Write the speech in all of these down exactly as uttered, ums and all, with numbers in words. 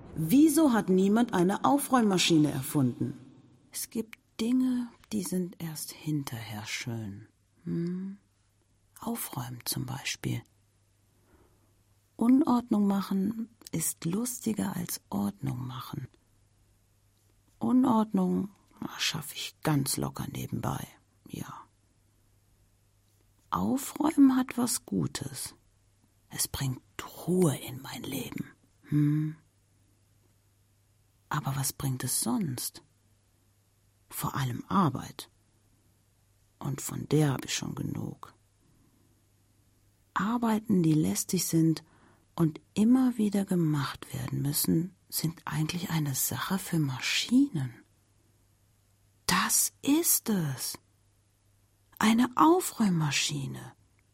Wieso hat niemand eine Aufräummaschine erfunden? Es gibt Dinge, die sind erst hinterher schön. Hm? Aufräumen zum Beispiel. Unordnung machen ist lustiger als Ordnung machen. Unordnung schaffe ich ganz locker nebenbei, ja. Aufräumen hat was Gutes. Es bringt Ruhe in mein Leben. Hm? Aber was bringt es sonst? Vor allem Arbeit. Und von der habe ich schon genug. Arbeiten, die lästig sind und immer wieder gemacht werden müssen, sind eigentlich eine Sache für Maschinen. Das ist es. Eine Aufräummaschine.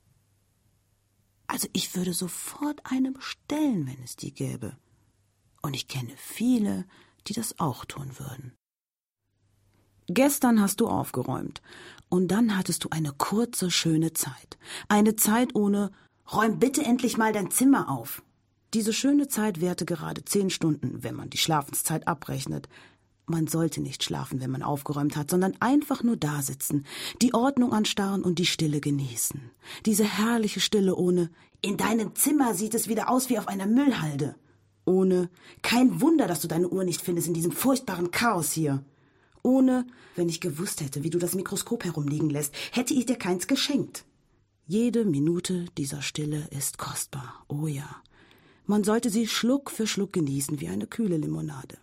Also ich würde sofort eine bestellen, wenn es die gäbe. Und ich kenne viele, die das auch tun würden. Gestern hast du aufgeräumt und dann hattest du eine kurze, schöne Zeit. Eine Zeit ohne »Räum bitte endlich mal dein Zimmer auf«. Diese schöne Zeit währte gerade zehn Stunden, wenn man die Schlafenszeit abrechnet. Man sollte nicht schlafen, wenn man aufgeräumt hat, sondern einfach nur dasitzen, die Ordnung anstarren und die Stille genießen. Diese herrliche Stille ohne »In deinem Zimmer sieht es wieder aus wie auf einer Müllhalde«. Ohne »Kein Wunder, dass du deine Uhr nicht findest in diesem furchtbaren Chaos hier«. Ohne »Wenn ich gewusst hätte, wie du das Mikroskop herumliegen lässt, hätte ich dir keins geschenkt«. Jede Minute dieser Stille ist kostbar, oh ja. Man sollte sie Schluck für Schluck genießen, wie eine kühle Limonade.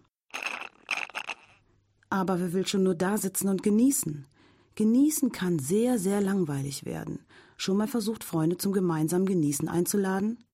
Aber wer will schon nur da sitzen und genießen? Genießen kann sehr, sehr langweilig werden. Schon mal versucht, Freunde zum gemeinsamen Genießen einzuladen?